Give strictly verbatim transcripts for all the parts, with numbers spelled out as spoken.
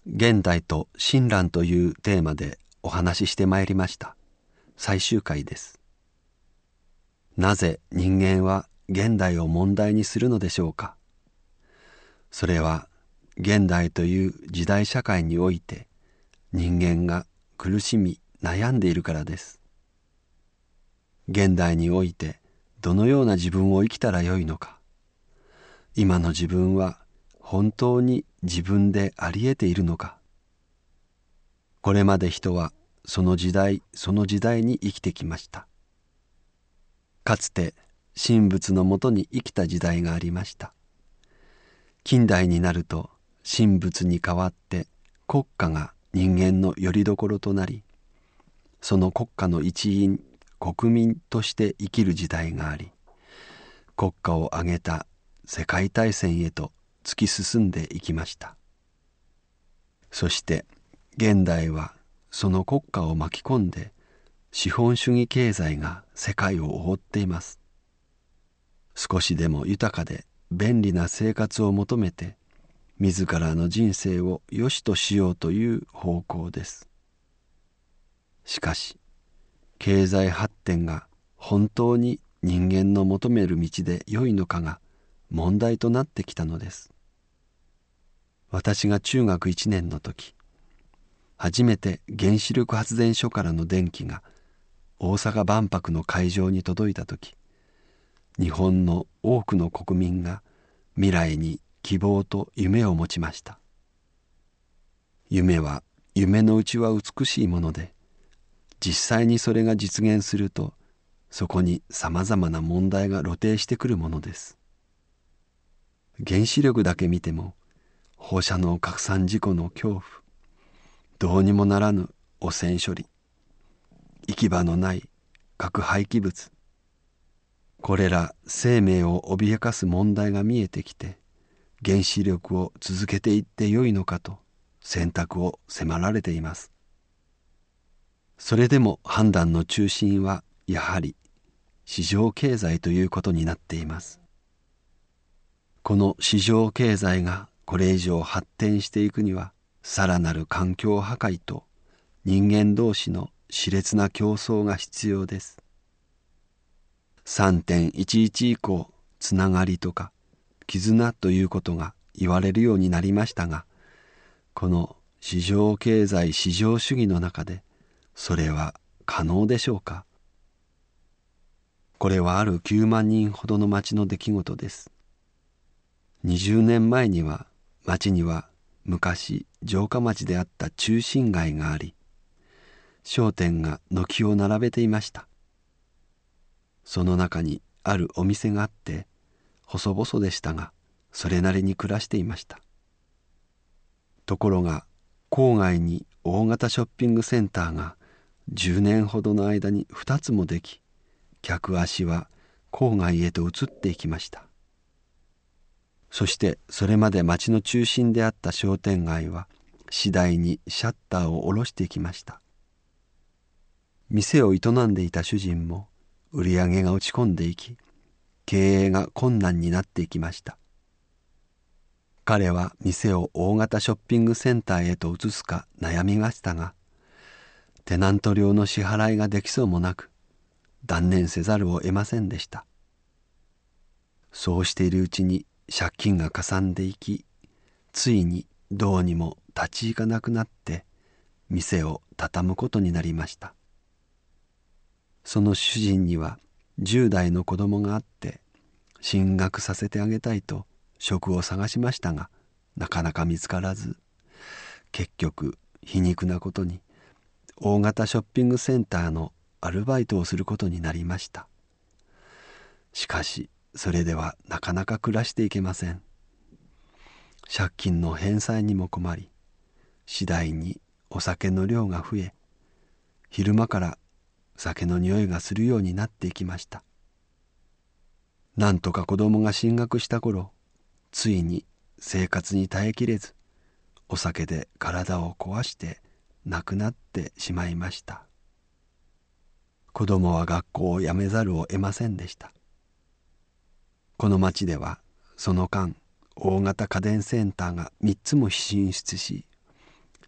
現代と親鸞というテーマでお話ししてまいりました。最終回です。なぜ人間は現代を問題にするのでしょうか。それは現代という時代社会において人間が苦しみ悩んでいるからです。現代においてどのような自分を生きたらよいのか、今の自分は本当に自分であり得ているのか。これまで人はその時代その時代に生きてきました。かつて神仏のもとに生きた時代がありました。近代になると神仏に代わって国家が人間の拠り所となり、その国家の一員国民として生きる時代があり、国家を挙げた世界大戦へと突き進んでいきました。そして現代はその国家を巻き込んで資本主義経済が世界を覆っています。少しでも豊かで便利な生活を求めて自らの人生を良しとしようという方向です。しかし経済発展が本当に人間の求める道で良いのかが問題となってきたのです。私が中学いちねんの時、初めて原子力発電所からの電気が大阪万博の会場に届いた時、日本の多くの国民が未来に希望と夢を持ちました。夢は夢のうちは美しいもので、実際にそれが実現するとそこにさまざまな問題が露呈してくるものです。原子力だけ見ても放射能拡散事故の恐怖、どうにもならぬ汚染処理、行き場のない核廃棄物、これら生命を脅かす問題が見えてきて、原子力を続けていってよいのかと選択を迫られています。それでも判断の中心はやはり市場経済ということになっています。この市場経済がこれ以上発展していくには、さらなる環境破壊と人間同士の熾烈な競争が必要です。さんてんいちいち以降、つながりとか絆ということが言われるようになりましたが、この市場経済市場主義の中でそれは可能でしょうか。これはあるきゅうまんにんほどの町の出来事です。にじゅうねんまえには町には昔城下町であった中心街があり、商店が軒を並べていました。その中にあるお店があって、細々でしたがそれなりに暮らしていました。ところが郊外に大型ショッピングセンターがじゅうねんほどの間にふたつもでき、客足は郊外へと移っていきました。そしてそれまで町の中心であった商店街は次第にシャッターを下ろしていきました。店を営んでいた主人も売り上げが落ち込んでいき、経営が困難になっていきました。彼は店を大型ショッピングセンターへと移すか悩みましたが、テナント料の支払いができそうもなく断念せざるを得ませんでした。そうしているうちに借金がかさんでいき、ついにどうにも立ち行かなくなって店を畳むことになりました。その主人にはじゅう代の子供があって、進学させてあげたいと職を探しましたが、なかなか見つからず、結局皮肉なことに大型ショッピングセンターのアルバイトをすることになりました。しかしそれではなかなか暮らしていけません。借金の返済にも困り、次第にお酒の量が増え、昼間から酒の匂いがするようになっていきました。なんとか子供が進学した頃、ついに生活に耐えきれず、お酒で体を壊して亡くなってしまいました。子供は学校を辞めざるを得ませんでした。この町ではその間、大型家電センターがみっつも進出し、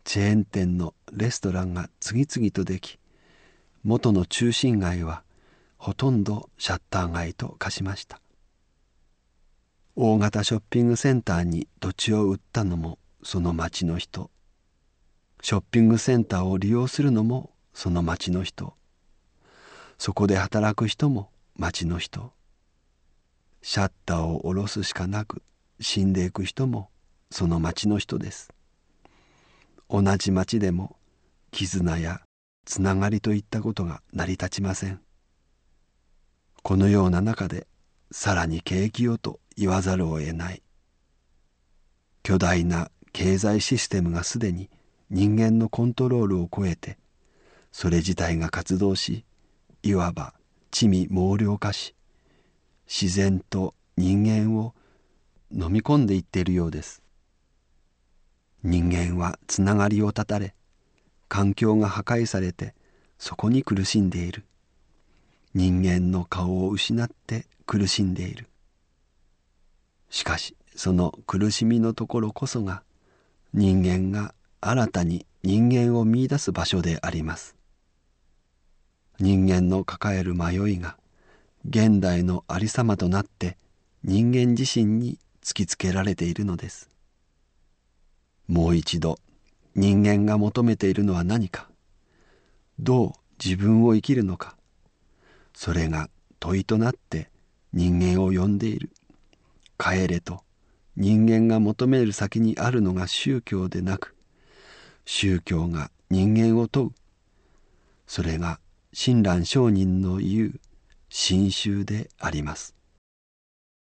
チェーン店のレストランが次々とでき、元の中心街はほとんどシャッター街と化しました。大型ショッピングセンターに土地を売ったのもその町の人、ショッピングセンターを利用するのもその町の人、そこで働く人も町の人、シャッターを下ろすしかなく死んでいく人もその町の人です。同じ町でも絆やつながりといったことが成り立ちません。このような中でさらに景気よと言わざるを得ない。巨大な経済システムがすでに人間のコントロールを超えて、それ自体が活動し、いわば地味猛量化し、自然と人間を飲み込んでいっているようです。人間はつながりを断たれ、環境が破壊されてそこに苦しんでいる。人間の顔を失って苦しんでいる。しかしその苦しみのところこそが人間が新たに人間を見出す場所であります。人間の抱える迷いが現代のありさまとなって人間自身に突きつけられているのです。もう一度人間が求めているのは何か、どう自分を生きるのか、それが問いとなって人間を呼んでいる。帰れと人間が求める先にあるのが宗教でなく、宗教が人間を問う。それが親鸞聖人の言う真宗であります。